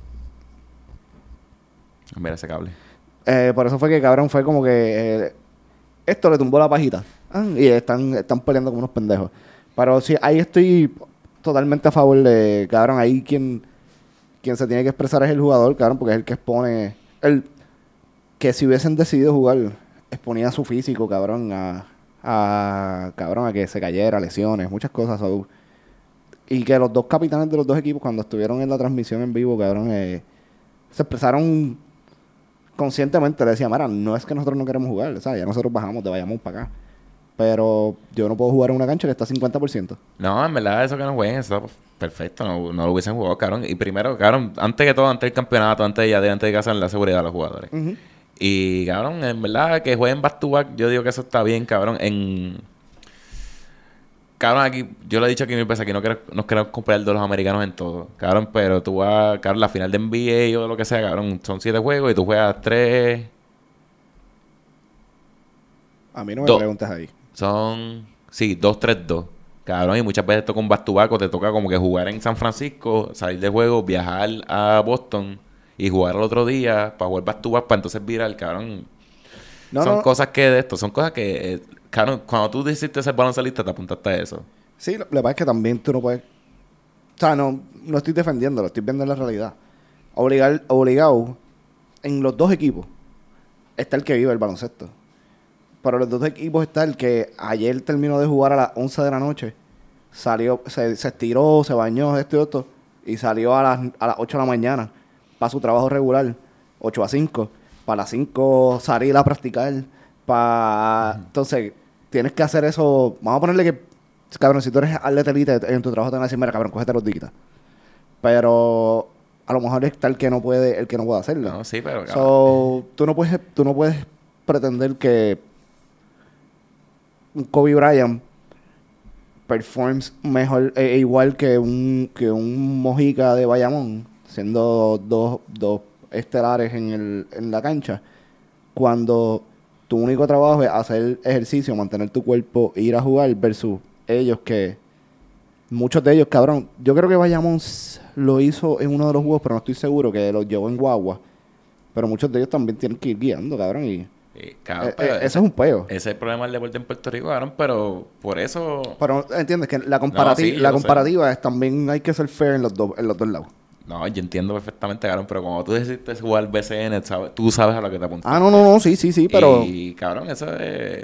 Mira ese cable. eh, por eso fue que cabrón fue como que... eh, esto le tumbó la pajita. Ah, y están, están peleando como unos pendejos. Pero sí, ahí estoy totalmente a favor de... Cabrón, ahí quien... Quien se tiene que expresar es el jugador, cabrón, porque es el que expone... El, que si hubiesen decidido jugar, exponía su físico, cabrón, a... a cabrón, a que se cayera, lesiones, muchas cosas. So, y que los dos capitanes de los dos equipos, cuando estuvieron en la transmisión en vivo, cabrón, eh, se expresaron conscientemente. Le decía, mira, no es que nosotros no queremos jugar, o sea, ya nosotros bajamos, te vayamos para acá. Pero yo no puedo jugar en una cancha que está a cincuenta por ciento. No, en verdad, eso que no jueguen, eso está perfecto. No, no lo hubiesen jugado, cabrón. Y primero, cabrón, antes que todo, antes del campeonato, antes de Yadiel, antes de que hacen la seguridad de los jugadores. Ujú. Y, cabrón, en verdad, que jueguen back to back, yo digo que eso está bien, cabrón. En... Cabrón, aquí, yo lo he dicho aquí mil veces, aquí no quiero, nos queremos comparar de los americanos en todo. Cabrón, pero tú vas, cabrón, la final de N B A o lo que sea, cabrón, son siete juegos y tú juegas tres... A mí no me Dos. preguntes ahí. Son, sí, dos tres dos. Cabrón, y muchas veces toca un back to back o te toca como que jugar en San Francisco, salir de juego, viajar a Boston y jugar al otro día para jugar back-to-back para entonces virar, cabrón. No, son no. cosas que de esto, son cosas que, eh, cabrón, cuando tú decidiste ser baloncelista te apuntaste a eso. Sí, lo, lo que pasa es que también tú no puedes... O sea, no, no estoy defendiéndolo, estoy viendo la realidad. Obligar, obligado, en los dos equipos, está el que vive el baloncesto. Pero los dos equipos está el que ayer terminó de jugar a las once de la noche, salió, se, se estiró, se bañó, esto y esto, y salió a las, a las ocho de la mañana para su trabajo regular, ocho a cinco. Para las cinco salir a practicar. Para... Entonces, tienes que hacer eso. Vamos a ponerle que, cabrón, si tú eres atleta elite en tu trabajo te van a decir, mira, cabrón, cógete los días. Pero a lo mejor está el que no puede, el que no puede hacerlo. No, sí, pero... So, tú no puedes, tú no puedes pretender que un Kobe Bryant performs mejor, e, e igual que un, que un Mojica de Bayamón, siendo dos, dos estelares en, el, en la cancha, cuando tu único trabajo es hacer ejercicio, mantener tu cuerpo e ir a jugar, versus ellos que, muchos de ellos, cabrón, yo creo que Bayamón lo hizo en uno de los juegos, pero no estoy seguro, que los llevó en guagua, pero muchos de ellos también tienen que ir guiando, cabrón, y Sí, cabrón, eh, pero eh, ese, ese es un peo. ese es el problema del deporte en Puerto Rico, cabrón, pero por eso... Pero entiendes que la, comparati No, sí, yo la lo sé. comparativa es también hay que ser fair en los, dos en los dos lados. No, yo entiendo perfectamente, cabrón, pero cuando tú decidiste jugar B C N, ¿sabes? Tú sabes a lo que te apuntaste. Ah, no, no, no, sí, sí, sí, pero... Y, cabrón, eso es...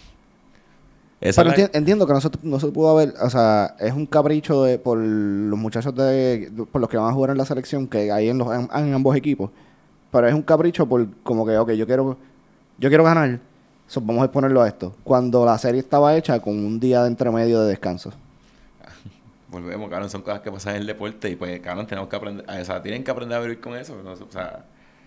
Esa Pero es la- enti- entiendo que no se, no se pudo haber... O sea, es un capricho de, por los muchachos de... Por los que van a jugar en la selección, que hay en, los, en, en ambos equipos. Pero es un capricho por como que, ok, yo quiero... Yo quiero ganar. So, vamos a exponerlo a esto. Cuando la serie estaba hecha con un día de entremedio de descanso. Volvemos, cabrón, son cosas que pasan en el deporte y pues, cabrón, tenemos que aprender, o sea, tienen que aprender a vivir con eso, ¿no? O sea,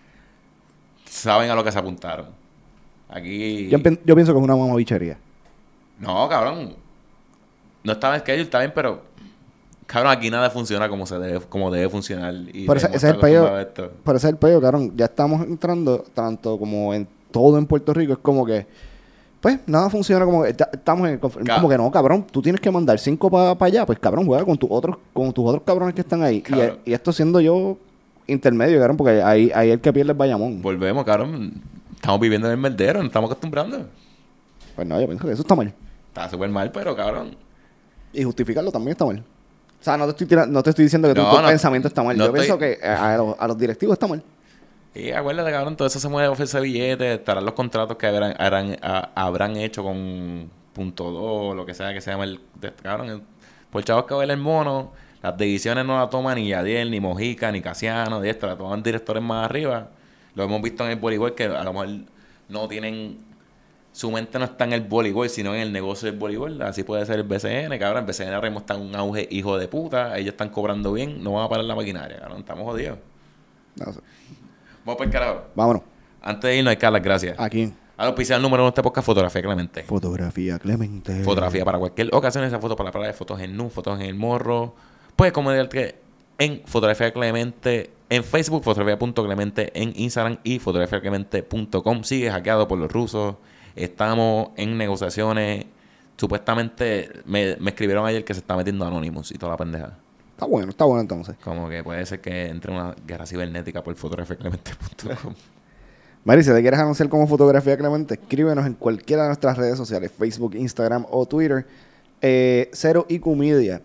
saben a lo que se apuntaron. Aquí... Yo, empe- yo pienso que es una mamabichería. No, cabrón, no estaba en schedule, está bien, pero, cabrón, aquí nada funciona como se debe, como debe funcionar. Y Pero ese, tenemos ese es que el peo. acostumbrarnos a esto. Pero ese es el peo, cabrón. Ya estamos entrando, tanto como en todo en Puerto Rico, es como que, pues, nada funciona como que, ya estamos en el conf- Ca- como que no, cabrón, tú tienes que mandar cinco para allá, pues cabrón, juega con tus otros, con tus otros cabrones que están ahí. Y, Cabrón. y esto siendo yo intermedio, cabrón, porque ahí, ahí el que pierde es Bayamón. Volvemos, cabrón, estamos viviendo en el merdero, nos estamos acostumbrando. Pues no, yo pienso que eso está mal. Está súper mal, pero, cabrón, Y justificarlo también está mal. O sea, no te estoy, tira- no te estoy diciendo que No, tu no, pensamiento está mal. no yo pienso estoy- que a, a los, a los directivos está mal. y acuérdate, cabrón, todo eso se mueve a ofrecer billetes, estarán los contratos que habrán, harán- a- habrán hecho con punto dos, lo que sea que se llama el... de- cabrón, el- por chavos que baila el mono, las decisiones no las toman ni Yadiel, ni Mojica, ni Casiano, de esto, las toman directores más arriba. Lo hemos visto en el voleibol, que a lo mejor no tienen... Su mente no está en el voleibol, sino en el negocio del voleibol. Así puede ser el B C N, cabrón. El B C N ahora mismo está en un auge hijo de puta. Ellos están cobrando bien, no van a parar la maquinaria, cabrón. Estamos jodidos. No sé. Vamos para el carajo. Vámonos. Antes de irnos, hay que dar las gracias. Aquí. Al oficial número uno de este podcast, Fotografía Clemente. Fotografía, Clemente. Fotografía para cualquier ocasión, esa foto para la playa, fotos en nu, fotos en el morro. Puedes comunicarte en Fotografía Clemente en Facebook, fotografía punto clemente en Instagram y fotografía clemente punto com. Sigue hackeado por los rusos. Estamos en negociaciones. Supuestamente me, me escribieron ayer que se está metiendo Anonymous y toda la pendeja. Está bueno, está bueno entonces. Como que puede ser que entre una guerra cibernética por fotografía clemente punto com. Mari, si te quieres anunciar como Fotografía Clemente, escríbenos en cualquiera de nuestras redes sociales, Facebook, Instagram o Twitter. Eh, Cero I Q Media.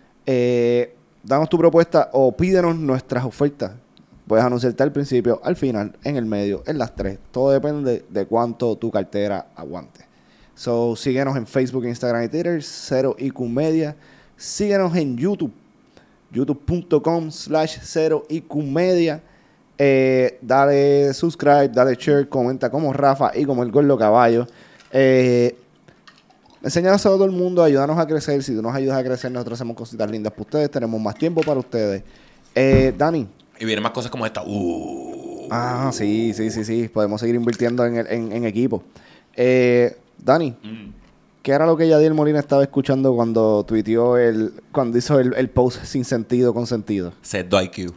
Eh, danos tu propuesta o pídenos nuestras ofertas. Puedes anunciarte al principio, al final, en el medio, en las tres. Todo depende de cuánto tu cartera aguante. So, síguenos en Facebook, Instagram y Twitter, Cero I Q Media. Síguenos en YouTube, youtube.com slash Cero I Q Media. Eh, dale subscribe, dale share, comenta como Rafa y como el Gordo Caballo. Eh, enséñanos a todo el mundo, ayúdanos a crecer. Si tú nos ayudas a crecer, nosotros hacemos cositas lindas para ustedes. Tenemos más tiempo para ustedes. Eh, Dani. Y vienen más cosas como esta. Uh. Ah, sí, sí, sí, sí. Podemos seguir invirtiendo en, el, en, en equipo. Eh, Dani, Mm. ¿qué era lo que Yadiel Molina estaba escuchando cuando tuiteó el, cuando hizo el, el post sin sentido con sentido? Sedo I Q.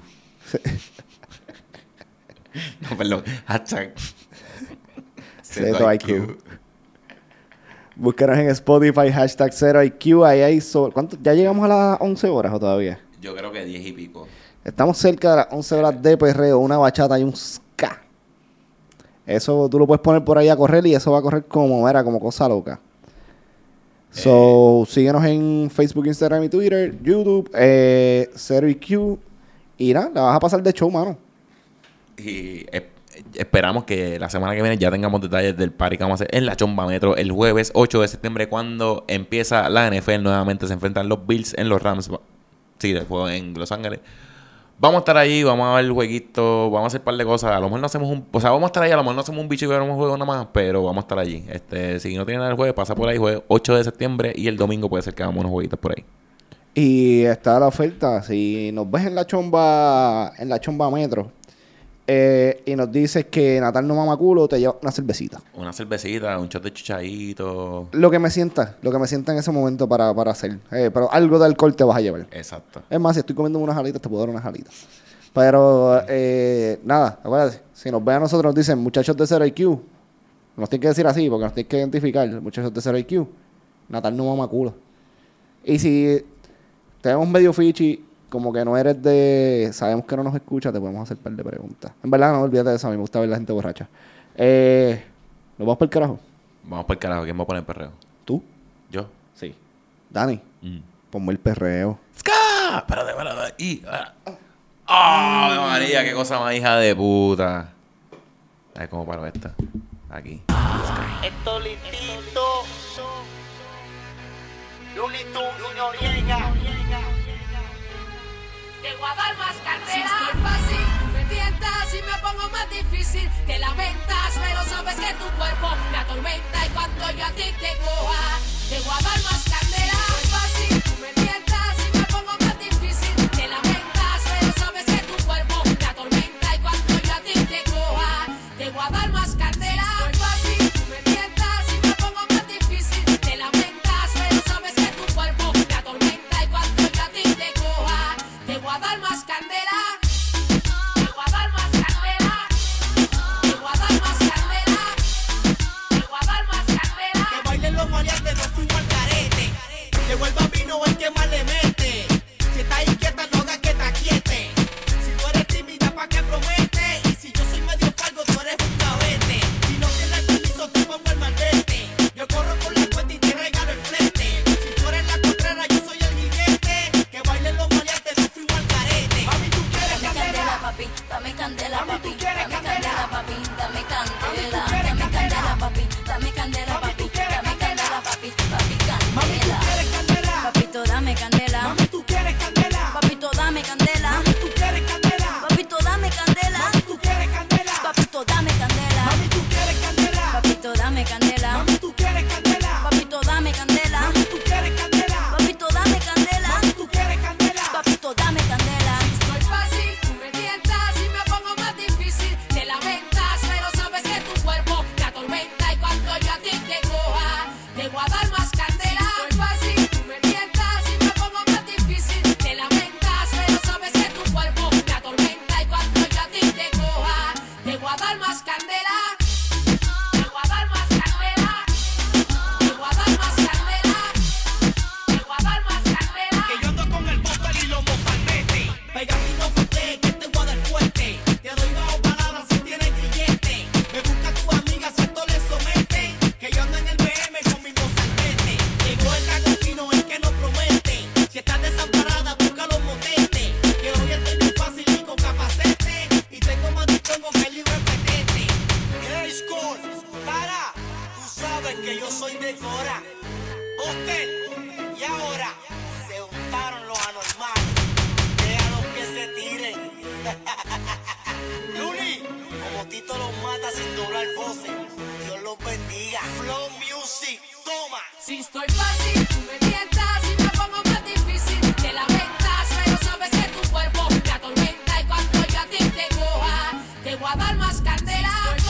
No, perdón. Hashtag. Sedo I Q. Búscanos en Spotify, hashtag cero I Q. Ahí hay so- ¿cuánto? ¿Ya llegamos a las once horas o todavía? Yo creo que diez y pico. Estamos cerca de las once horas de perreo, una bachata y un ska. Eso tú lo puedes poner por ahí a correr y eso va a correr como, era, como cosa loca. So, eh. síguenos en Facebook, Instagram y Twitter, YouTube, eh, cero I Q. Y nada, la vas a pasar de show, mano. Y eh, esperamos que la semana que viene ya tengamos detalles del party que vamos a hacer en la Chomba Metro el jueves ocho de septiembre, cuando empieza la N F L. Nuevamente se enfrentan los Bills en los Rams. Sí, del juego en Los Ángeles. Vamos a estar ahí, vamos a ver el jueguito, vamos a hacer un par de cosas. A lo mejor no hacemos un... O sea, vamos a estar ahí, a lo mejor no hacemos un bicho y veremos un juego nada más, pero vamos a estar allí. Este, si no tiene nada el jueves, pasa por ahí, jueves ocho de septiembre, y el domingo puede ser que hagamos unos jueguitos por ahí. Y está la oferta. Si nos ves en la Chomba, en la Chomba Metro, eh, y nos dices que Natal no mama culo, te lleva una cervecita. Una cervecita, un shot de chuchadito. Lo que me sienta, lo que me sienta en ese momento para, para hacer. Eh, pero algo de alcohol te vas a llevar. Exacto. Es más, si estoy comiendo unas alitas, te puedo dar unas alitas. Pero, eh, nada, acuérdate, si nos ven a nosotros, nos dicen muchachos de cero I Q. Nos tienen que decir así, porque nos tienen que identificar. Muchachos de cero I Q. Natal no mama culo. Y si tenemos medio fichi, como que no eres de... Sabemos que no nos escucha, te podemos hacer un par de preguntas. En verdad, no olvídate de eso. A mí me gusta ver la gente borracha. Eh, ¿Nos vamos para el carajo? Vamos para el carajo. ¿Quién va a poner el perreo? ¿Tú? ¿Yo? Sí. Dani, Mm. ponme el perreo. ¡Ska! Espérate, espérate. Y... ¡Ah! ¡Oh, María! ¡Qué cosa más hija de puta! A ver cómo paro esta. Aquí. Esto listito. Lunito, Noriega. Te voy a dar más cartera. Si estoy fácil, me tientas y me pongo más difícil. Te lamentas, pero sabes que tu cuerpo me atormenta. Y cuando yo a ti te coja, te voy a dar más cartera. Si estoy fácil, tú me tientas y me pongo más difícil. Te lamentas, pero sabes que tu cuerpo me atormenta. Y cuando yo a ti te coja, te voy a dar más cartera. Si estoy fácil, tú me tientas y me pongo más difícil. Te lamentas, pero sabes que tu cuerpo me atormenta. Y cuando yo a ti te coja, te voy a dar más candela. Te voy a dar más candela. Te voy a dar más candela. Te voy a dar más candela. Que bailen los maleantes, no fuimos al carete. Llegó el bambino, el que más le mete. Si estás inquieta, no hagas que te aquiete. Si tú eres tímida, ¿pa' qué promete? Y si yo soy medio falgo, tú eres un cabete. Si no tienes permiso, te pongo el malvete. Yo corro con la cuenta y te regalo el flete. Si tú eres la contrera, yo soy el jinete. Que bailen los maleantes, no fuimos al carete. Mami, tú quieres Dame candela, papi, dame candela, papi, dame candela, papi, dame candela, dame candela, papi, dame candela, papi, dame candela, papi, papi, Mami, tú candela. quieres candela. Papito, dame candela. Mami, tú quieres candela. Papito, dame candela. Mami, tú quieres candela. Papito, dame candela. Mami, tú quieres candela. Papito, dame candela. Mami, tú quieres candela. Papito, dame candela. Mami, tú quieres candela. Papito, dame candela. Mami, tú quieres candela. Papito, dame candela. Mami, tú quieres candela. Papito, dame candela. Estoy fácil, tú me tientas y me pongo más difícil. Te lamentas, pero sabes que tu cuerpo te atormenta. Y cuando yo a ti te coja, te voy a dar más candela. Estoy fácil, tú me tientas y me pongo más difícil. Te lamentas, pero sabes que tu cuerpo te atormenta. Y cuando yo a ti te coja, te voy a dar más candela. Te voy a dar más candela. Te voy a dar más candela. Te voy a dar más candela. Que yo ando con el bumper y los mozalbetes. Pegamino fuerte, que te voy a dar fuerte. Te doy bajo palabras si tienes grillete. Me busca tu amiga si esto le somete. Que yo ando en el B M con mi mozalbete. Llegó el cagotino, el que no promete. Si estás desamparada, busca los motetes. Que hoy estoy muy fácil y con capacete. Y tengo más distongo que el libro de petete. Hey, Score, para, tú sabes que yo soy de Cora. Hotel, y ahora se juntaron los anormales. Déjalos que se tiren. Luli, como Tito los mata sin doblar voces. Dios los bendiga. Flow Music, toma. Si estoy fácil, tú me tientas y me pongo más difícil. Te lamentas, pero sabes que tu cuerpo te atormenta. Y cuando yo a ti te coja, te voy a dar más candela. Si estoy